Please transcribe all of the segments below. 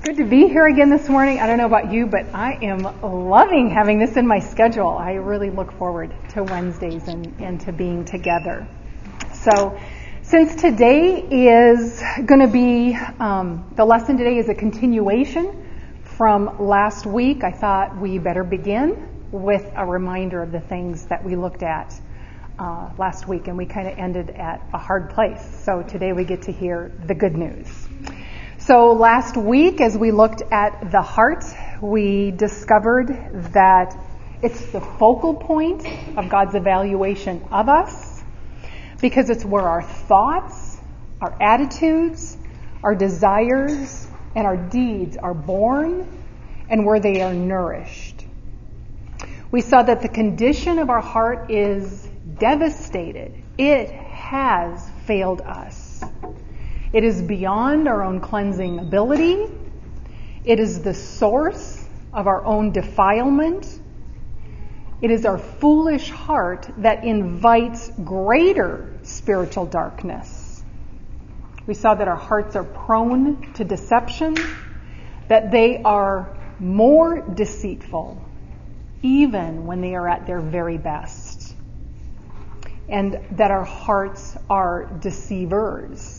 Good to be here again this morning. I don't know about you, but I am loving having this in my schedule. I really look forward to Wednesdays and to being together. So since today is going to be, the lesson today is a continuation from last week, I thought we better begin with a reminder of the things that we looked at last week, and we kind of ended at a hard place. So today we get to hear the good news. So last week, as we looked at the heart, we discovered that it's the focal point of God's evaluation of us because it's where our thoughts, our attitudes, our desires, and our deeds are born and where they are nourished. We saw that the condition of our heart is devastated. It has failed us. It is beyond our own cleansing ability. It is the source of our own defilement. It is our foolish heart that invites greater spiritual darkness. We saw that our hearts are prone to deception, that they are more deceitful even when they are at their very best, and that our hearts are deceivers.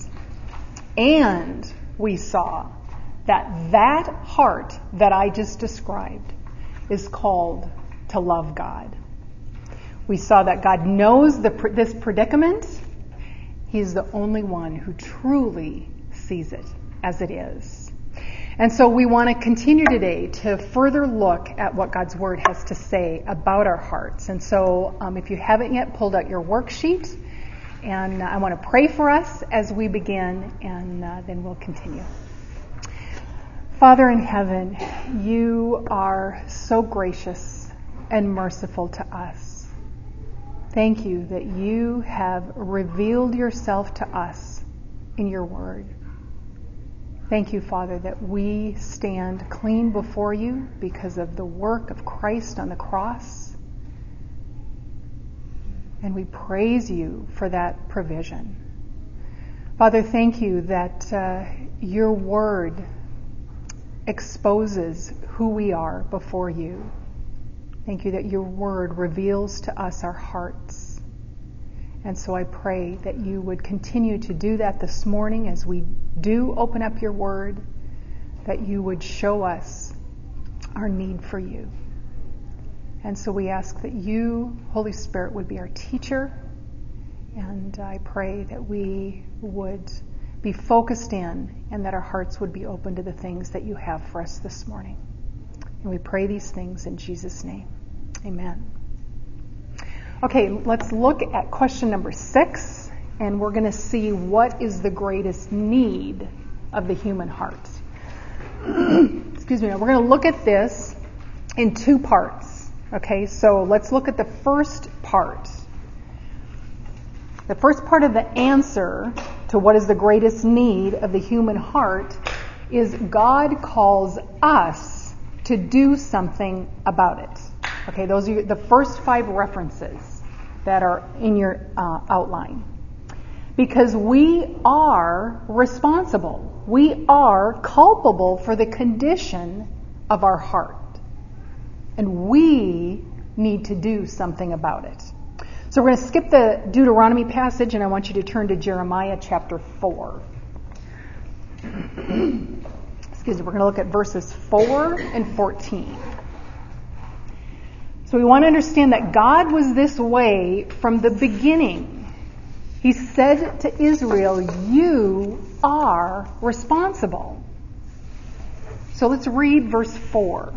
And we saw that heart that I just described is called to love God. We saw that God knows this predicament. He's the only one who truly sees it as it is. And so we want to continue today to further look at what God's Word has to say about our hearts. And so if you haven't yet pulled out your worksheet, and I want to pray for us as we begin, and then we'll continue. Father in heaven, you are so gracious and merciful to us. Thank you that you have revealed yourself to us in your word. Thank you, Father, that we stand clean before you because of the work of Christ on the cross. And we praise you for that provision. Father, thank you that your word exposes who we are before you. Thank you that your word reveals to us our hearts. And so I pray that you would continue to do that this morning as we do open up your word, that you would show us our need for you. And so we ask that you, Holy Spirit, would be our teacher. And I pray that we would be focused in and that our hearts would be open to the things that you have for us this morning. And we pray these things in Jesus' name. Amen. Okay, let's look at question number 6. And we're going to see what is the greatest need of the human heart. Excuse me. We're going to look at this in 2 parts. Okay, so let's look at the first part. The first part of the answer to what is the greatest need of the human heart is God calls us to do something about it. Okay, those are the first 5 references that are in your outline. Because we are responsible. We are culpable for the condition of our heart. And we need to do something about it. So we're going to skip the Deuteronomy passage, and I want you to turn to Jeremiah chapter 4. Excuse me, we're going to look at verses 4 and 14. So we want to understand that God was this way from the beginning. He said to Israel, you are responsible. So let's read verse 4.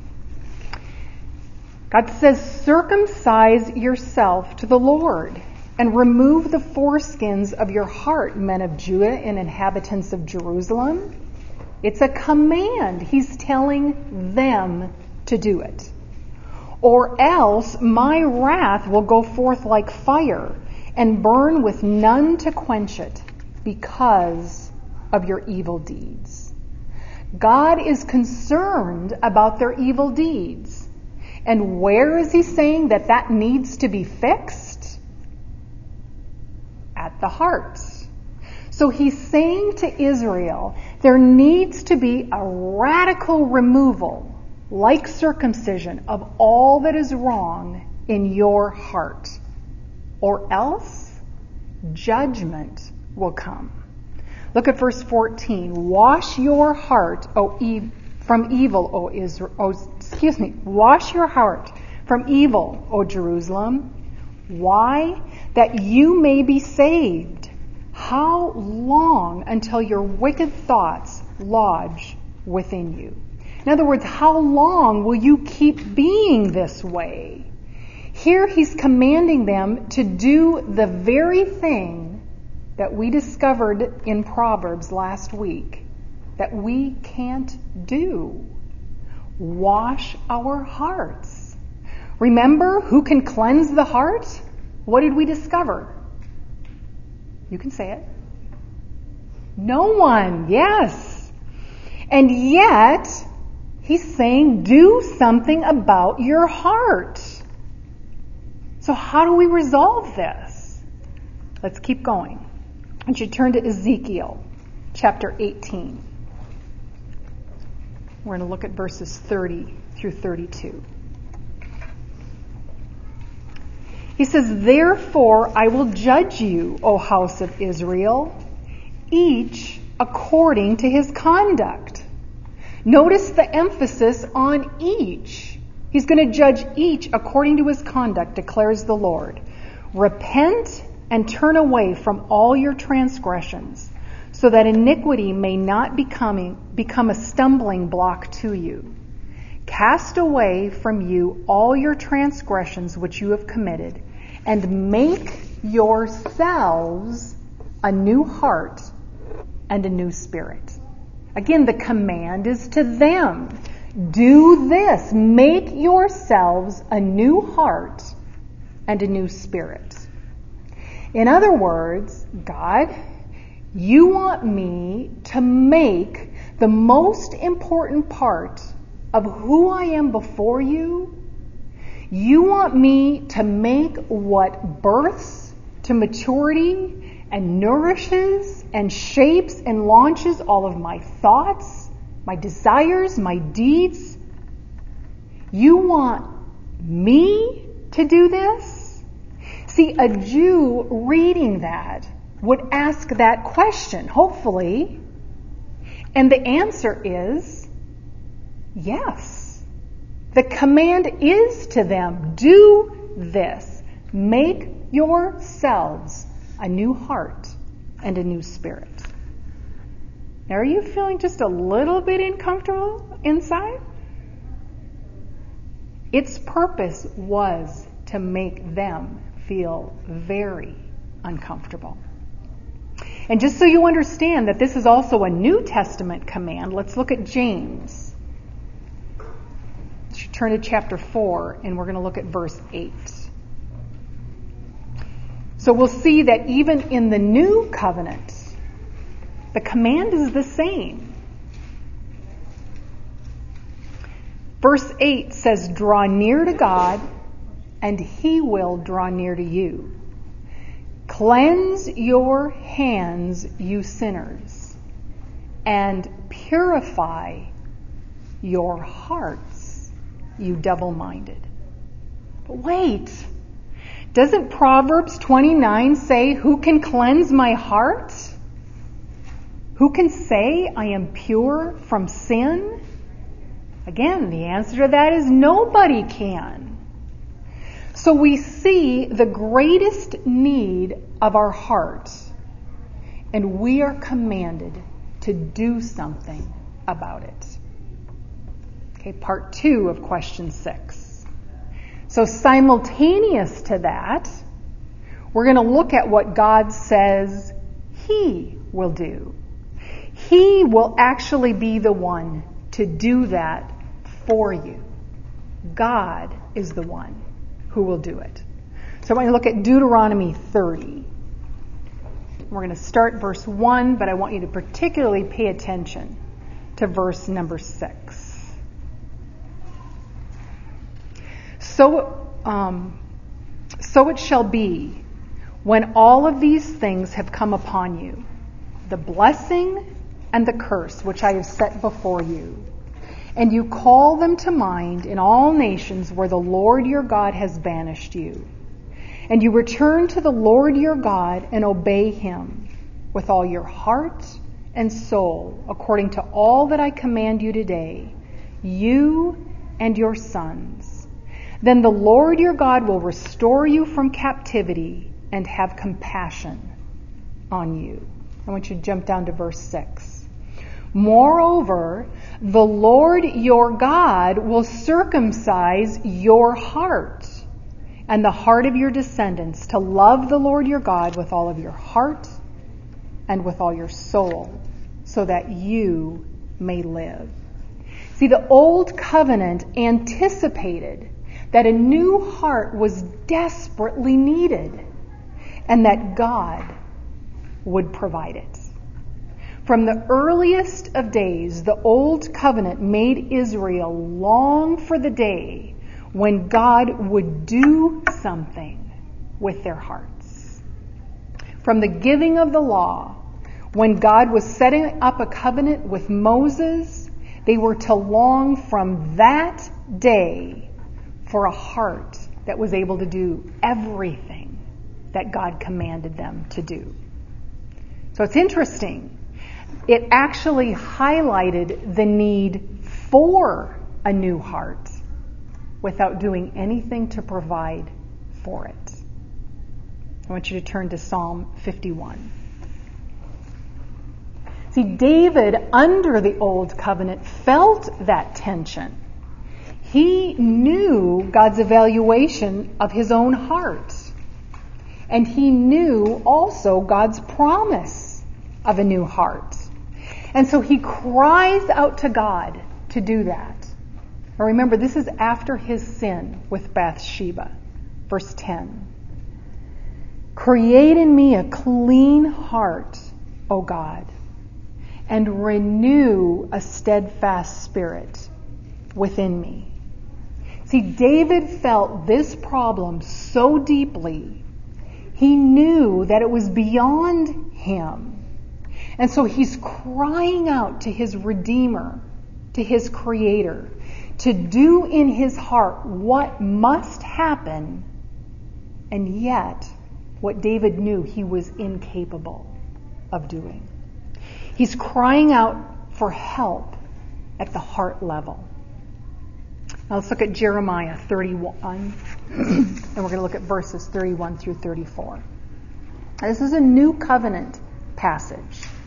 God says, circumcise yourself to the Lord and remove the foreskins of your heart, men of Judah and inhabitants of Jerusalem. It's a command. He's telling them to do it. Or else my wrath will go forth like fire and burn with none to quench it because of your evil deeds. God is concerned about their evil deeds. And where is he saying that needs to be fixed? At the heart. So he's saying to Israel, there needs to be a radical removal, like circumcision, of all that is wrong in your heart, or else judgment will come. Look at verse 14. Wash your heart, from evil, O Israel. Wash your heart from evil, O Jerusalem. Why? That you may be saved. How long until your wicked thoughts lodge within you? In other words, how long will you keep being this way? Here he's commanding them to do the very thing that we discovered in Proverbs last week that we can't do. Wash our hearts. Remember who can cleanse the heart? What did we discover? You can say it. No one, yes. And yet, he's saying, do something about your heart. So how do we resolve this? Let's keep going. And you turn to Ezekiel chapter 18. We're going to look at verses 30 through 32. He says, therefore I will judge you, O house of Israel, each according to his conduct. Notice the emphasis on each. He's going to judge each according to his conduct, declares the Lord. Repent and turn away from all your transgressions, so that iniquity may not become a stumbling block to you. Cast away from you all your transgressions which you have committed, and make yourselves a new heart and a new spirit. Again, the command is to them. Do this. Make yourselves a new heart and a new spirit. In other words, God, you want me to make the most important part of who I am before you. You want me to make what births to maturity and nourishes and shapes and launches all of my thoughts, my desires, my deeds. You want me to do this? See, a Jew reading that would ask that question, hopefully, and the answer is yes. The command is to them, do this. Make yourselves a new heart and a new spirit. Now, are you feeling just a little bit uncomfortable inside? Its purpose was to make them feel very uncomfortable. And just so you understand that this is also a New Testament command, let's look at James. Turn to chapter 4, and we're going to look at verse 8. So we'll see that even in the new covenant, the command is the same. Verse 8 says, draw near to God, and he will draw near to you. Cleanse your hands, you sinners, and purify your hearts, you double-minded. But wait, doesn't Proverbs 29 say, who can cleanse my heart? Who can say I am pure from sin? Again, the answer to that is nobody can. So we see the greatest need of our heart, and we are commanded to do something about it. Okay, part 2 of question 6. So simultaneous to that, we're going to look at what God says he will do. He will actually be the one to do that for you. God is the one who will do it. So I'm going to look at Deuteronomy 30. We're going to start verse 1, but I want you to particularly pay attention to verse number 6. So it shall be, when all of these things have come upon you, the blessing and the curse which I have set before you. And you call them to mind in all nations where the Lord your God has banished you. And you return to the Lord your God and obey him with all your heart and soul, according to all that I command you today, you and your sons. Then the Lord your God will restore you from captivity and have compassion on you. I want you to jump down to verse 6. Moreover, the Lord your God will circumcise your heart and the heart of your descendants to love the Lord your God with all of your heart and with all your soul, so that you may live. See, the old covenant anticipated that a new heart was desperately needed and that God would provide it. From the earliest of days, the old covenant made Israel long for the day when God would do something with their hearts. From the giving of the law, when God was setting up a covenant with Moses, they were to long from that day for a heart that was able to do everything that God commanded them to do. So it's interesting. It actually highlighted the need for a new heart without doing anything to provide for it. I want you to turn to Psalm 51. See, David, under the old covenant, felt that tension. He knew God's evaluation of his own heart. And he knew also God's promise of a new heart. And so he cries out to God to do that. Now remember, this is after his sin with Bathsheba. Verse 10. Create in me a clean heart, O God, and renew a steadfast spirit within me. See, David felt this problem so deeply, he knew that it was beyond him. And so he's crying out to his Redeemer, to his Creator, to do in his heart what must happen, and yet what David knew he was incapable of doing. He's crying out for help at the heart level. Now let's look at Jeremiah 31, and we're going to look at verses 31 through 34. Now, this is a new covenant passage.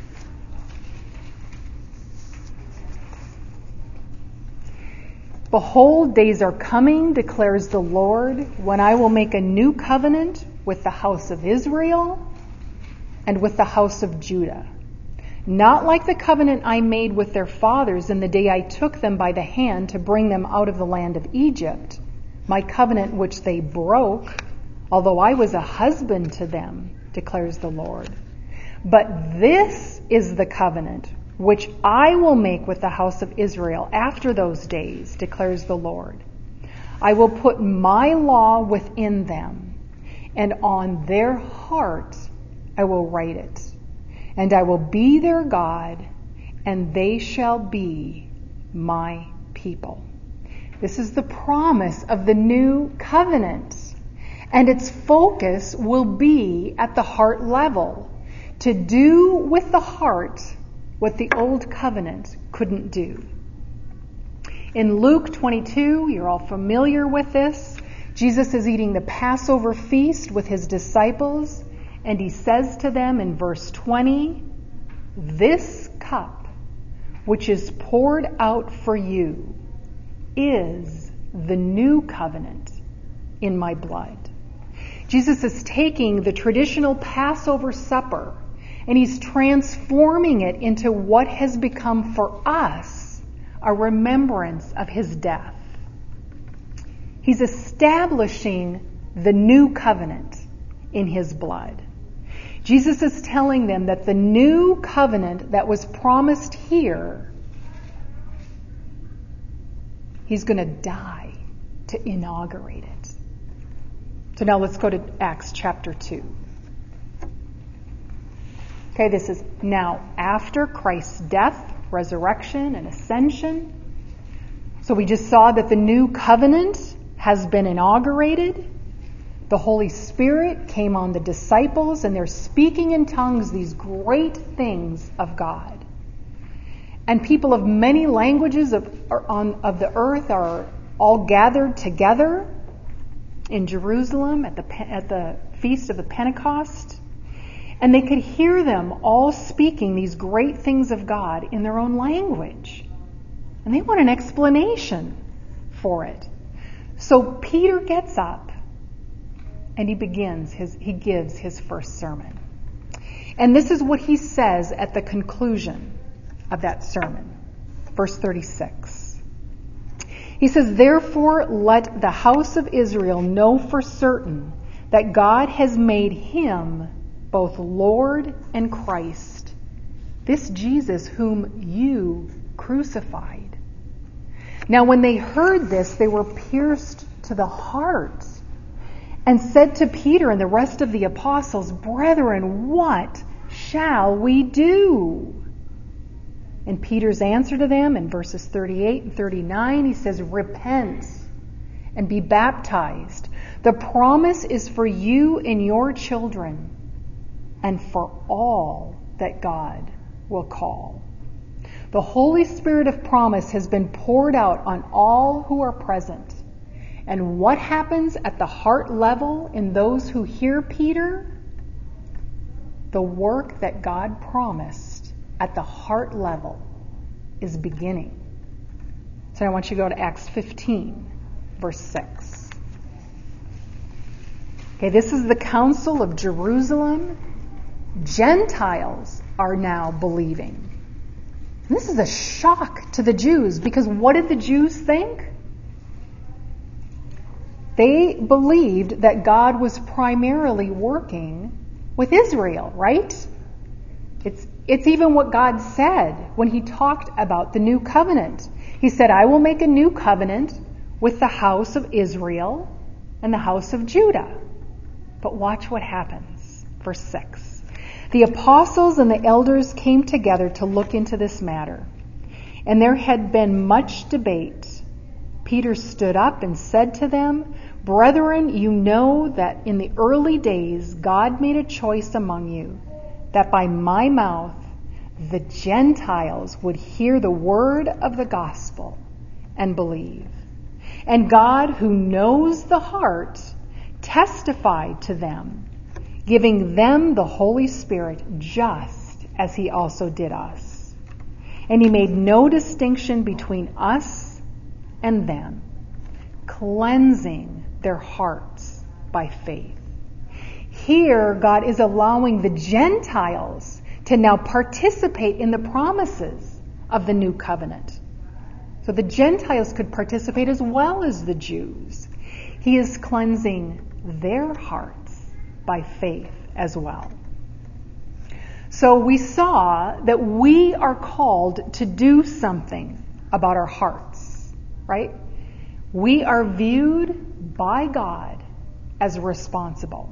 Behold, days are coming, declares the Lord, when I will make a new covenant with the house of Israel and with the house of Judah. Not like the covenant I made with their fathers in the day I took them by the hand to bring them out of the land of Egypt, my covenant which they broke, although I was a husband to them, declares the Lord. But this is the covenant which I will make with the house of Israel after those days, declares the Lord. I will put my law within them, and on their heart I will write it. And I will be their God, and they shall be my people. This is the promise of the new covenant. And its focus will be at the heart level, to do with the heart what the old covenant couldn't do. In Luke 22, you're all familiar with this, Jesus is eating the Passover feast with his disciples, and he says to them in verse 20, this cup which is poured out for you is the new covenant in my blood. Jesus is taking the traditional Passover supper and he's transforming it into what has become for us a remembrance of his death. He's establishing the new covenant in his blood. Jesus is telling them that the new covenant that was promised here, he's going to die to inaugurate it. So now let's go to Acts chapter 2. Okay, this is now after Christ's death, resurrection, and ascension. So we just saw that the new covenant has been inaugurated. The Holy Spirit came on the disciples, and they're speaking in tongues these great things of God. And people of many languages of the earth are all gathered together in Jerusalem at the feast of the Pentecost. And they could hear them all speaking these great things of God in their own language. And they want an explanation for it. So Peter gets up and he gives his first sermon. And this is what he says at the conclusion of that sermon. Verse 36. He says, "Therefore let the house of Israel know for certain that God has made him both Lord and Christ, this Jesus whom you crucified." Now when they heard this, they were pierced to the heart and said to Peter and the rest of the apostles, "Brethren, what shall we do?" And Peter's answer to them in verses 38 and 39, he says, "Repent and be baptized. The promise is for you and your children, and for all that God will call." The Holy Spirit of promise has been poured out on all who are present. And what happens at the heart level in those who hear Peter? The work that God promised at the heart level is beginning. So I want you to go to Acts 15, verse 6. Okay, this is the Council of Jerusalem. Gentiles are now believing. And this is a shock to the Jews, because what did the Jews think? They believed that God was primarily working with Israel, right? It's even what God said when he talked about the new covenant. He said, "I will make a new covenant with the house of Israel and the house of Judah." But watch what happens. Verse 6. "The apostles and the elders came together to look into this matter, and there had been much debate. Peter stood up and said to them, 'Brethren, you know that in the early days God made a choice among you, that by my mouth the Gentiles would hear the word of the gospel and believe. And God, who knows the heart, testified to them, giving them the Holy Spirit just as he also did us. And he made no distinction between us and them, cleansing their hearts by faith.'" Here, God is allowing the Gentiles to now participate in the promises of the new covenant. So the Gentiles could participate as well as the Jews. He is cleansing their hearts by faith as well. So we saw that we are called to do something about our hearts, right? We are viewed by God as responsible.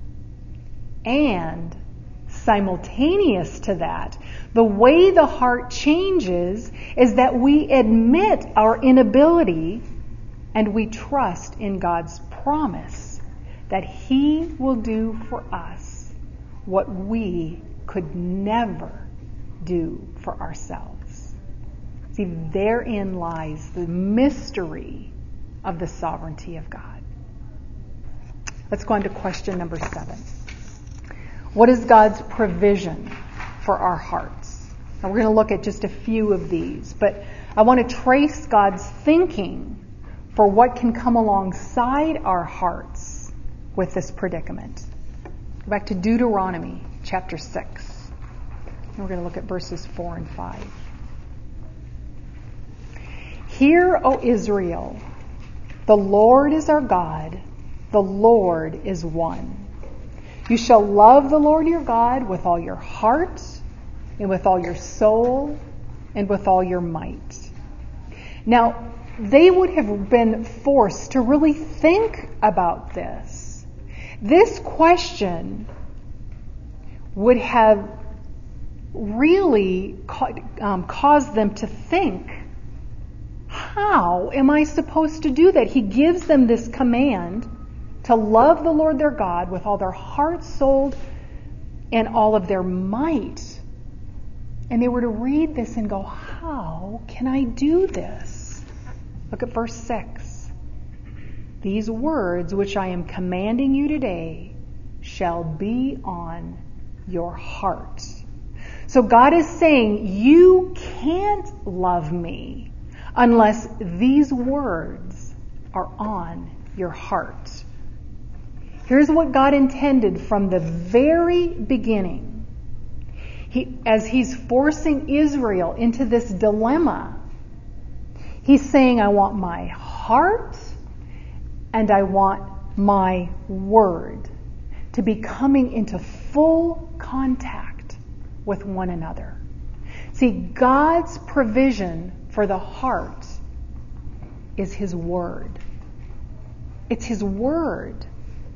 And simultaneous to that, the way the heart changes is that we admit our inability and we trust in God's promise that he will do for us what we could never do for ourselves. See, therein lies the mystery of the sovereignty of God. Let's go on to question number 7. What is God's provision for our hearts? Now we're going to look at just a few of these, but I want to trace God's thinking for what can come alongside our hearts with this predicament. Go back to Deuteronomy chapter 6. And we're going to look at verses 4 and 5. "Hear, O Israel, the Lord is our God, the Lord is one. You shall love the Lord your God with all your heart and with all your soul and with all your might." Now, they would have been forced to really think about this. This question would have really caused them to think, how am I supposed to do that? He gives them this command to love the Lord their God with all their heart, soul, and all of their might. And they were to read this and go, how can I do this? Look at verse 6. These words which I am commanding you today shall be on your heart. So God is saying, you can't love me unless these words are on your heart. Here's what God intended from the very beginning. As he's forcing Israel into this dilemma, he's saying, I want my heart and I want my word to be coming into full contact with one another. See, God's provision for the heart is his word. It's his word.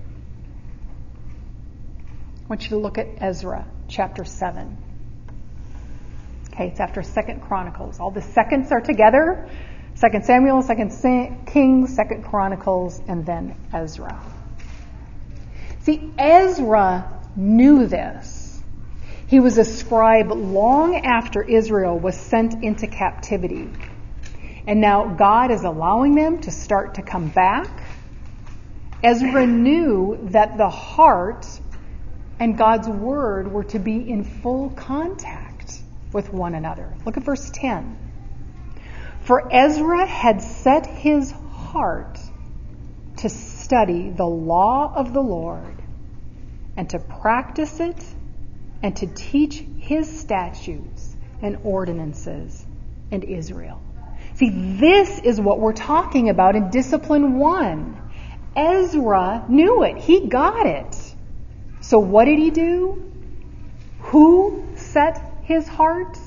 I want you to look at Ezra chapter 7. Okay, it's after 2 Chronicles. All the seconds are together. 2 Samuel, 2 Kings, 2 Chronicles, and then Ezra. See, Ezra knew this. He was a scribe long after Israel was sent into captivity. And now God is allowing them to start to come back. Ezra knew that the heart and God's word were to be in full contact with one another. Look at verse 10. For Ezra had set his heart to study the law of the Lord and to practice it and to teach his statutes and ordinances in Israel. See, this is what we're talking about in Discipline 1. Ezra knew it. He got it. So what did he do? Who set his heart?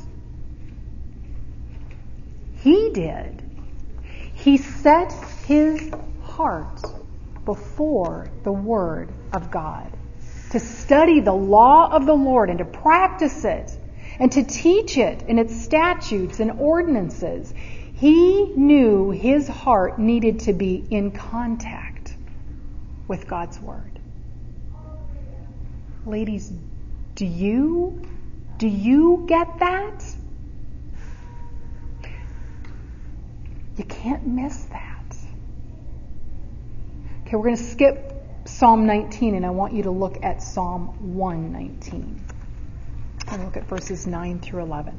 He did. He set his heart before the Word of God, to study the law of the Lord and to practice it and to teach it in its statutes and ordinances. He knew his heart needed to be in contact with God's Word. Ladies, do you get that? You can't miss that. Okay, we're going to skip Psalm 19, and I want you to look at Psalm 119. And look at verses 9 through 11.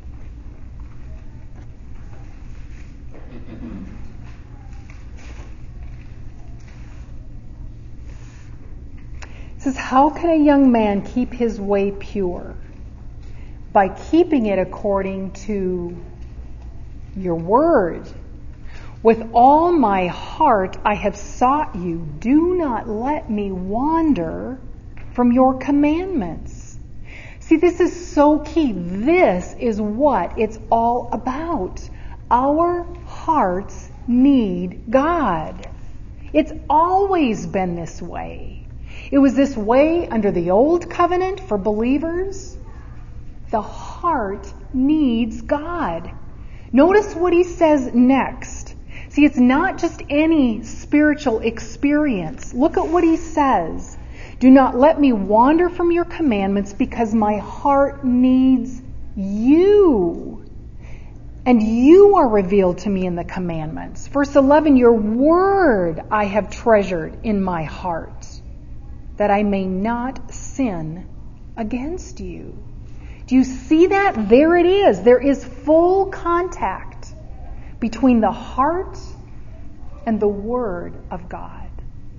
It says, how can a young man keep his way pure? By keeping it according to your word. With all my heart I have sought you. Do not let me wander from your commandments. See, this is so key. This is what it's all about. Our hearts need God. It's always been this way. It was this way under the old covenant for believers. The heart needs God. Notice what he says next. See, it's not just any spiritual experience. Look at what he says. Do not let me wander from your commandments because my heart needs you. And you are revealed to me in the commandments. Verse 11, your word I have treasured in my heart, that I may not sin against you. Do you see that? There it is. There is full contact between the heart and the Word of God.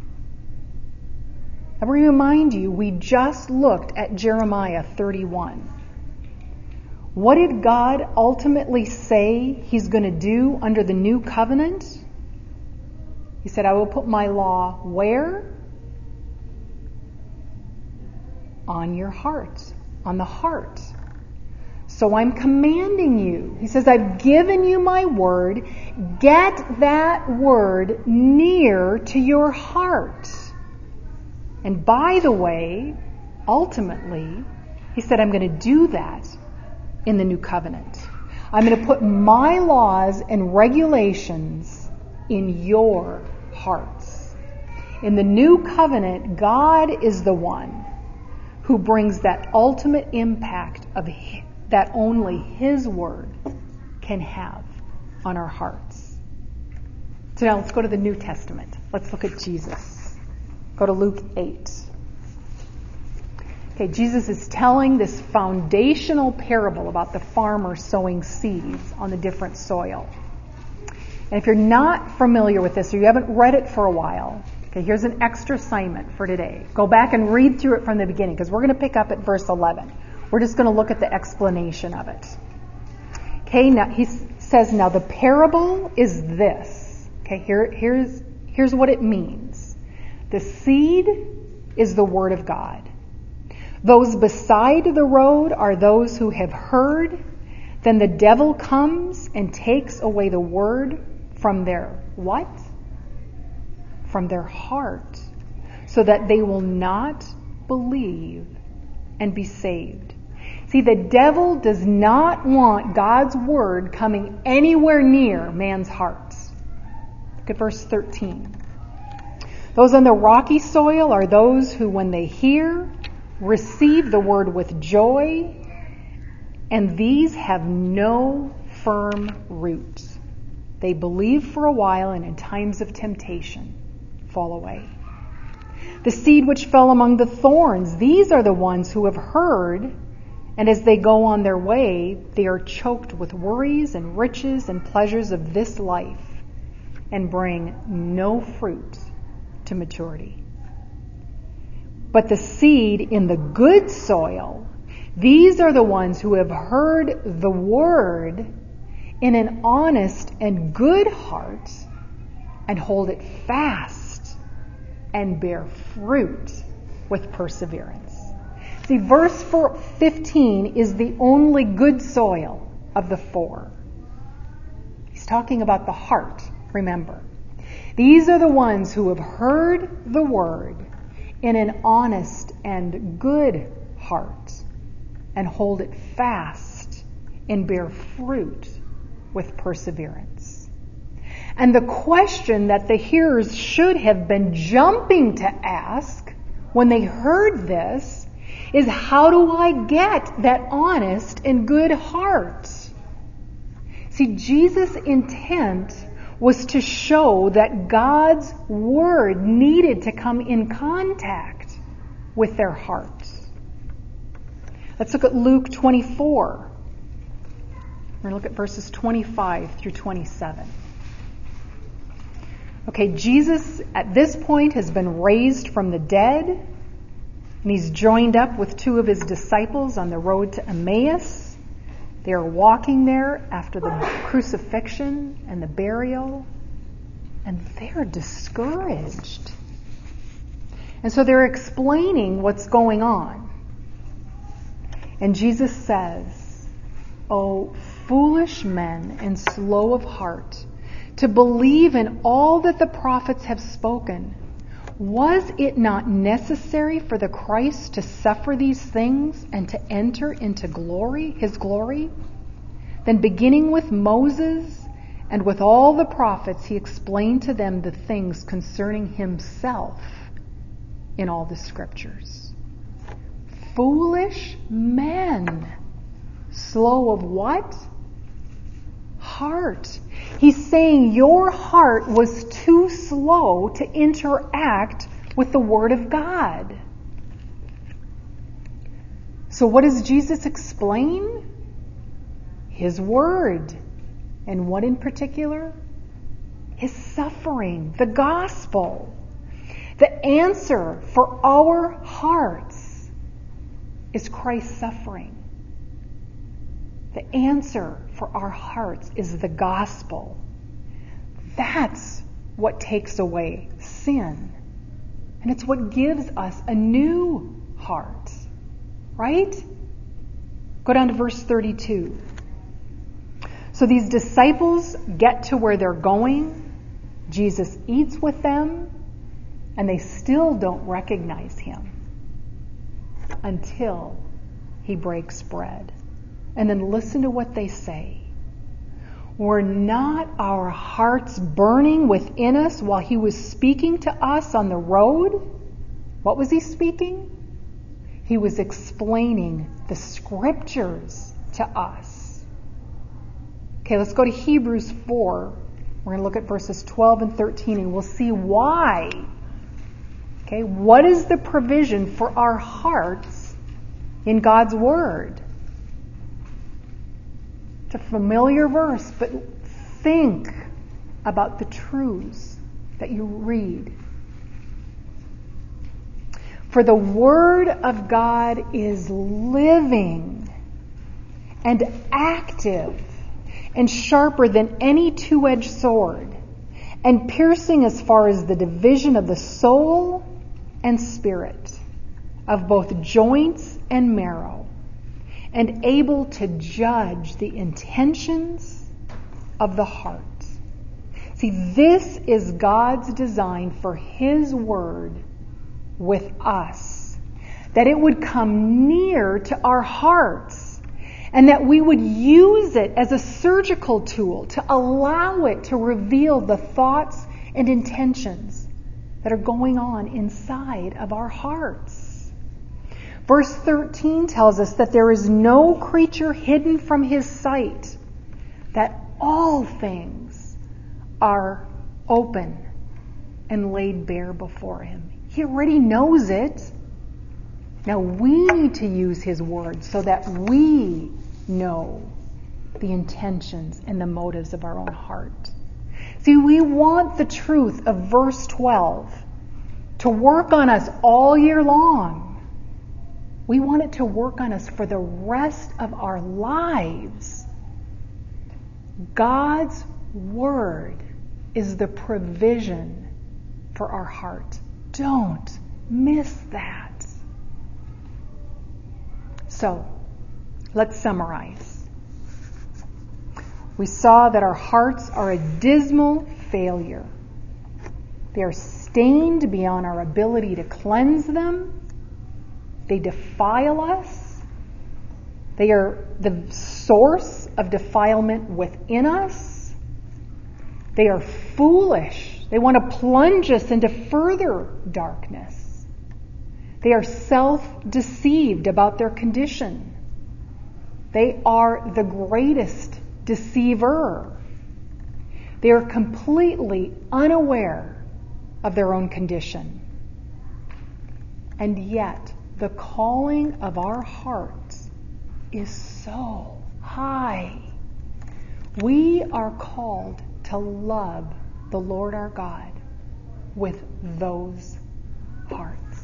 I remind you, we just looked at Jeremiah 31. What did God ultimately say he's going to do under the new covenant? He said, I will put my law where? On your heart, on the heart. So I'm commanding you. He says, I've given you my word. Get that word near to your heart. And by the way, ultimately, he said, I'm going to do that in the new covenant. I'm going to put my laws and regulations in your hearts. In the new covenant, God is the one who brings that ultimate impact that only His Word can have on our hearts. So now let's go to the New Testament. Let's look at Jesus. Go to Luke 8. Okay, Jesus is telling this foundational parable about the farmer sowing seeds on the different soil. And if you're not familiar with this or you haven't read it for a while, okay, here's an extra assignment for today. Go back and read through it from the beginning because we're going to pick up at verse 11. We're just going to look at the explanation of it. Okay, now he says, now the parable is this. Okay, here's what it means. The seed is the word of God. Those beside the road are those who have heard. Then the devil comes and takes away the word from their what? From their heart, so that they will not believe and be saved. See, the devil does not want God's word coming anywhere near man's hearts. Look at verse 13. Those on the rocky soil are those who, when they hear, receive the word with joy, and these have no firm root. They believe for a while, and in times of temptation fall away. The seed which fell among the thorns, these are the ones who have heard, and as they go on their way, they are choked with worries and riches and pleasures of this life, and bring no fruit to maturity. But the seed in the good soil, these are the ones who have heard the word in an honest and good heart and hold it fast and bear fruit with perseverance. See, verse 15 is the only good soil of the four. He's talking about the heart, remember. These are the ones who have heard the word in an honest and good heart and hold it fast and bear fruit with perseverance. And the question that the hearers should have been jumping to ask when they heard this is, how do I get that honest and good heart? See, Jesus' intent was to show that God's word needed to come in contact with their hearts. Let's look at Luke 24. We're going to look at verses 25 through 27. Okay, Jesus at this point has been raised from the dead, and he's joined up with two of his disciples on the road to Emmaus. They are walking there after the crucifixion and the burial, and they're discouraged. And so they're explaining what's going on. And Jesus says, "O foolish men and slow of heart, to believe in all that the prophets have spoken. Was it not necessary for the Christ to suffer these things and to enter into glory, his glory? Then beginning with Moses and with all the prophets, he explained to them the things concerning himself in all the scriptures." Foolish men, slow of what? Heart. He's saying your heart was too slow to interact with the Word of God. So what does Jesus explain? His Word. And what in particular? His suffering, the gospel. The answer for our hearts is Christ's suffering. The answer for our hearts is the gospel. That's what takes away sin. And it's what gives us a new heart. Right? Go down to verse 32. So these disciples get to where they're going. Jesus eats with them, and they still don't recognize him until he breaks bread. and then listen to what they say. Were not our hearts burning within us while he was speaking to us on the road? What was he speaking? He was explaining the scriptures to us. Okay, let's go to Hebrews 4. We're going to look at verses 12 and 13, and we'll see why. Okay, what is the provision for our hearts in God's Word? It's a familiar verse, but think about the truths that you read. For the Word of God is living and active and sharper than any two-edged sword, and piercing as far as the division of the soul and spirit, of both joints and marrow, and able to judge the intentions of the heart. See, this is God's design for His Word with us, that it would come near to our hearts, and that we would use it as a surgical tool to allow it to reveal the thoughts and intentions that are going on inside of our hearts. Verse 13 tells us that there is no creature hidden from His sight, that all things are open and laid bare before Him. He already knows it. Now we need to use His Word so that we know the intentions and the motives of our own heart. See, we want the truth of verse 12 to work on us all year long. We want it to work on us for the rest of our lives. God's Word is the provision for our heart. Don't miss that. So, let's summarize. We saw that our hearts are a dismal failure. They are stained beyond our ability to cleanse them. They defile us. They are the source of defilement within us. They are foolish. They want to plunge us into further darkness. They are self-deceived about their condition. They are the greatest deceiver. They are completely unaware of their own condition. And yet, the calling of our hearts is so high. We are called to love the Lord our God with those hearts.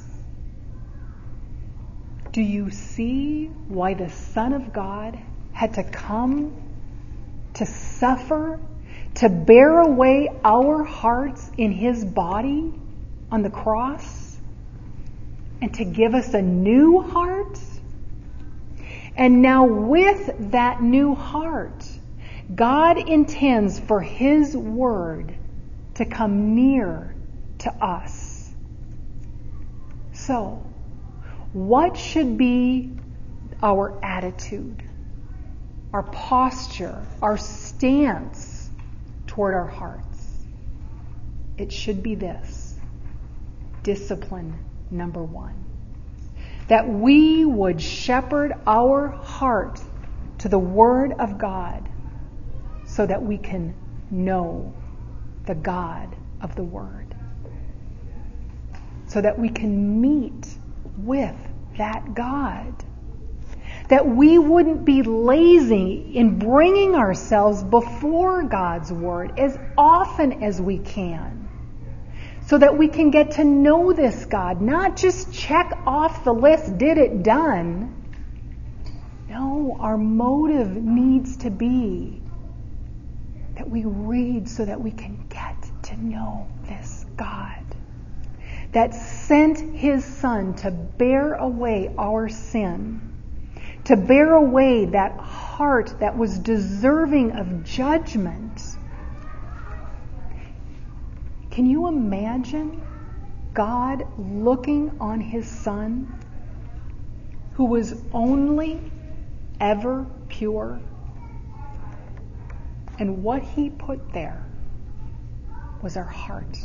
Do you see why the Son of God had to come to suffer, to bear away our hearts in His body on the cross? And to give us a new heart? And now with that new heart, God intends for His Word to come near to us. So, what should be our attitude, our posture, our stance toward our hearts? It should be this: discipline. Number one, that we would shepherd our heart to the Word of God so that we can know the God of the Word, so that we can meet with that God, that we wouldn't be lazy in bringing ourselves before God's Word as often as we can, so that we can get to know this God, not just check off the list, did it done. No, our motive needs to be that we read so that we can get to know this God that sent His Son to bear away our sin, to bear away that heart that was deserving of judgment. Can you imagine God looking on His Son, who was only ever pure. And what he put there was our heart.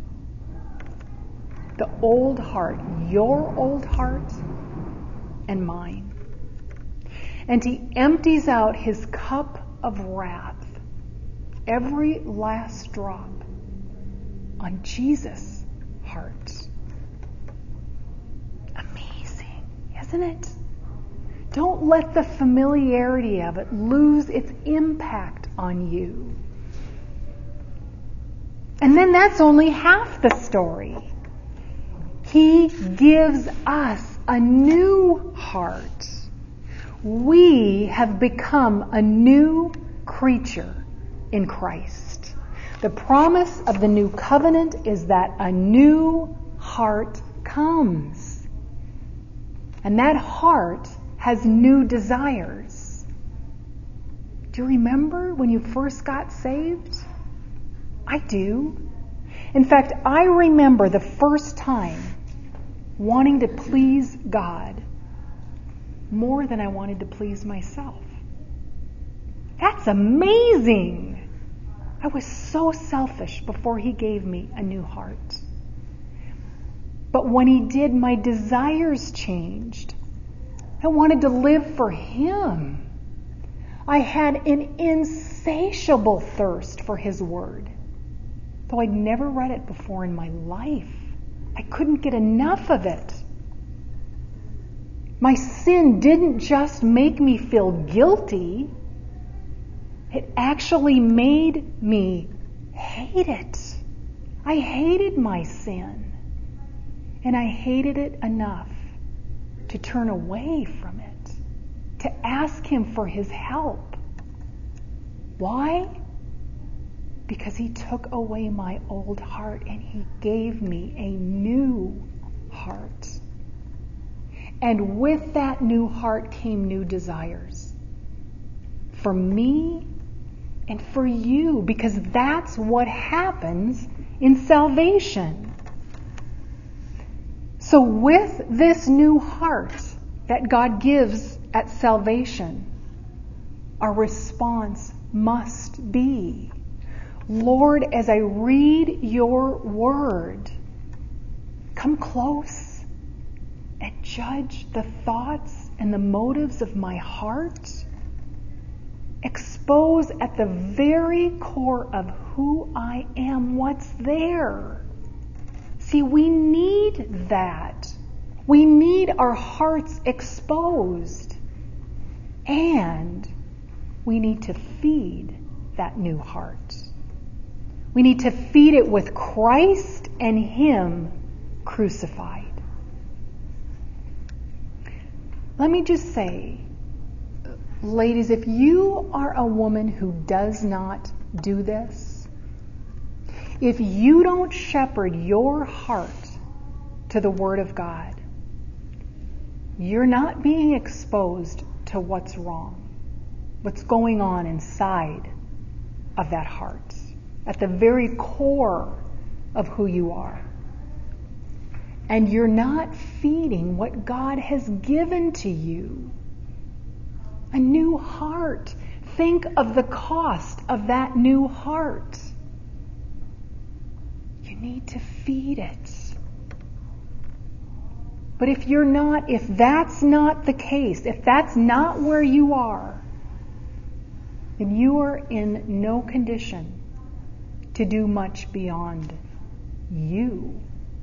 The old heart, your old heart and mine. And he empties out his cup of wrath, every last drop, on Jesus' heart. Amazing, isn't it? Don't let the familiarity of it lose its impact on you. And then that's only half the story. He gives us a new heart. We have become a new creature in Christ. The promise of the new covenant is that a new heart comes. And that heart has new desires. Do you remember when you first got saved? I do. In fact, I remember the first time wanting to please God more than I wanted to please myself. That's amazing. I was so selfish before he gave me a new heart. But when he did, my desires changed. I wanted to live for him. I had an insatiable thirst for his word. Though I'd never read it before in my life, I couldn't get enough of it. My sin didn't just make me feel guilty. It actually made me hate it. I hated my sin. And I hated it enough to turn away from it, to ask him for his help. Why? Because he took away my old heart and he gave me a new heart. And with that new heart came new desires. For me and for you, because that's what happens in salvation. So with this new heart that God gives at salvation, our response must be, Lord, as I read your word, come close and judge the thoughts and the motives of my heart. Expose at the very core of who I am what's there. See, we need that. We need our hearts exposed. And we need to feed that new heart. We need to feed it with Christ and him crucified. Let me just say, ladies, if you are a woman who does not do this, if you don't shepherd your heart to the Word of God, you're not being exposed to what's wrong, what's going on inside of that heart, at the very core of who you are. And you're not feeding what God has given to you. A new heart. Think of the cost of that new heart. You need to feed it. But if that's not the case, if that's not where you are, then you are in no condition to do much beyond you.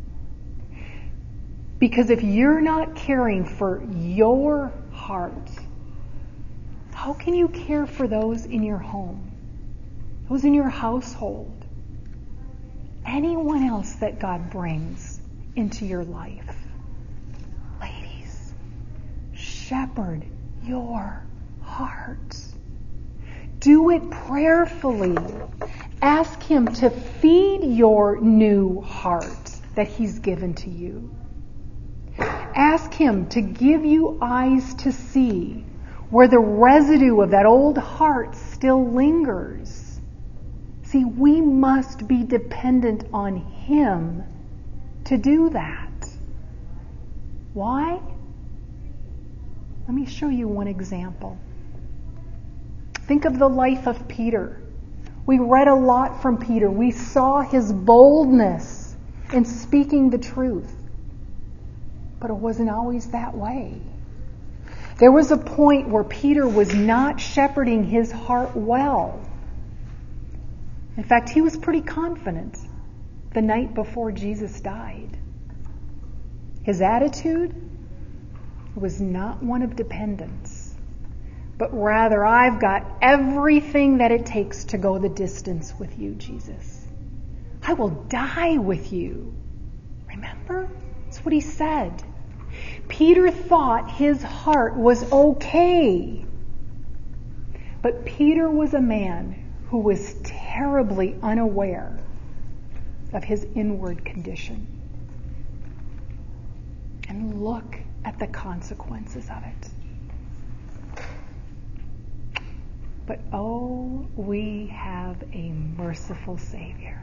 Because if you're not caring for your heart, how can you care for those in your home, those in your household, anyone else that God brings into your life? Ladies, shepherd your heart. Do it prayerfully. Ask him to feed your new heart that he's given to you. Ask him to give you eyes to see where the residue of that old heart still lingers. See, we must be dependent on him to do that. Why? Let me show you one example. Think of the life of Peter. We read a lot from Peter. We saw his boldness in speaking the truth. But it wasn't always that way. There was a point where Peter was not shepherding his heart well. In fact, he was pretty confident the night before Jesus died. His attitude was not one of dependence, but rather, I've got everything that it takes to go the distance with you, Jesus. I will die with you. Remember? That's what he said. Peter thought his heart was okay. But Peter was a man who was terribly unaware of his inward condition. And look at the consequences of it. But oh, we have a merciful Savior.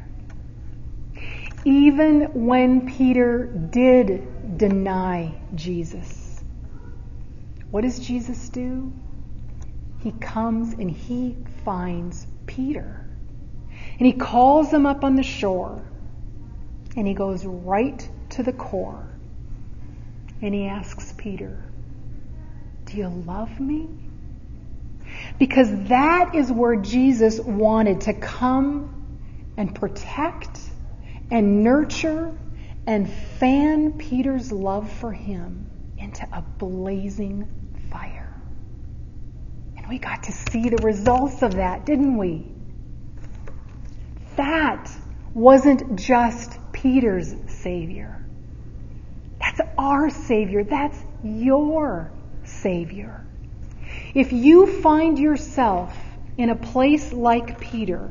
Even when Peter did deny Jesus, what does Jesus do? He comes and he finds Peter. And he calls him up on the shore. And he goes right to the core. And he asks Peter, do you love me? Because that is where Jesus wanted to come and protect and nurture and fan Peter's love for him into a blazing fire. And we got to see the results of that, didn't we? That wasn't just Peter's Savior. That's our Savior. That's your Savior. If you find yourself in a place like Peter,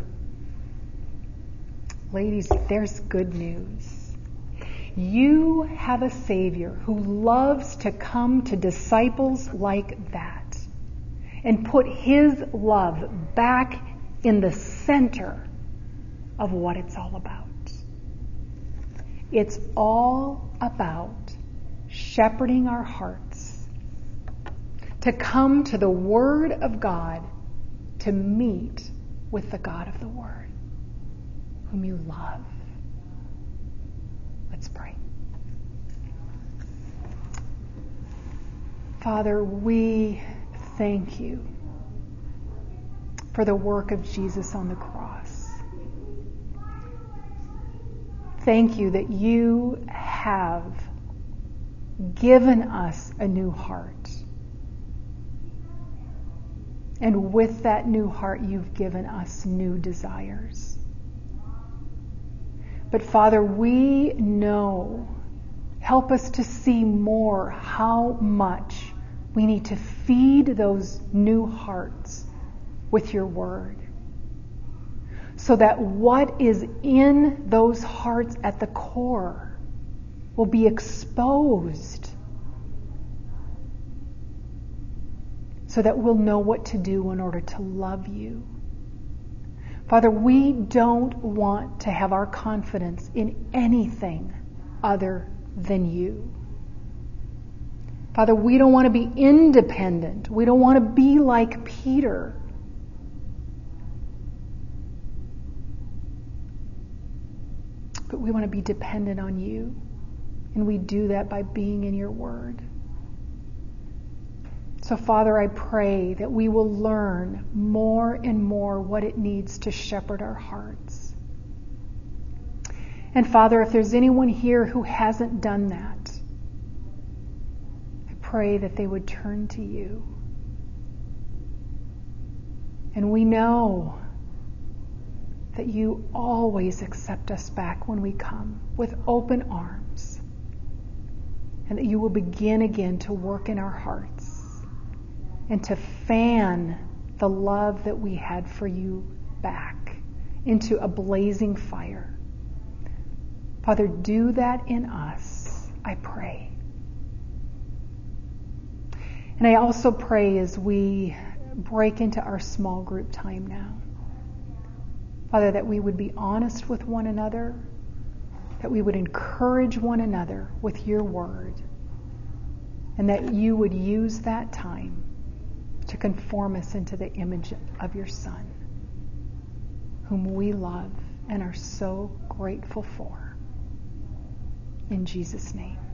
ladies, there's good news. You have a Savior who loves to come to disciples like that and put his love back in the center of what it's all about. It's all about shepherding our hearts to come to the Word of God, to meet with the God of the Word, whom you love. Let's pray. Father, we thank you for the work of Jesus on the cross. Thank you that you have given us a new heart. And with that new heart, you've given us new desires. But Father, we know, help us to see more how much we need to feed those new hearts with your word. So that what is in those hearts at the core will be exposed. So that we'll know what to do in order to love you. Father, we don't want to have our confidence in anything other than you. Father, we don't want to be independent. We don't want to be like Peter. But we want to be dependent on you. And we do that by being in your word. So, Father, I pray that we will learn more and more what it needs to shepherd our hearts. And, Father, if there's anyone here who hasn't done that, I pray that they would turn to you. And we know that you always accept us back when we come with open arms, and that you will begin again to work in our hearts and to fan the love that we had for you back into a blazing fire. Father, do that in us, I pray. And I also pray as we break into our small group time now, Father, that we would be honest with one another, that we would encourage one another with your word, and that you would use that time to conform us into the image of your Son, whom we love and are so grateful for. In Jesus' name.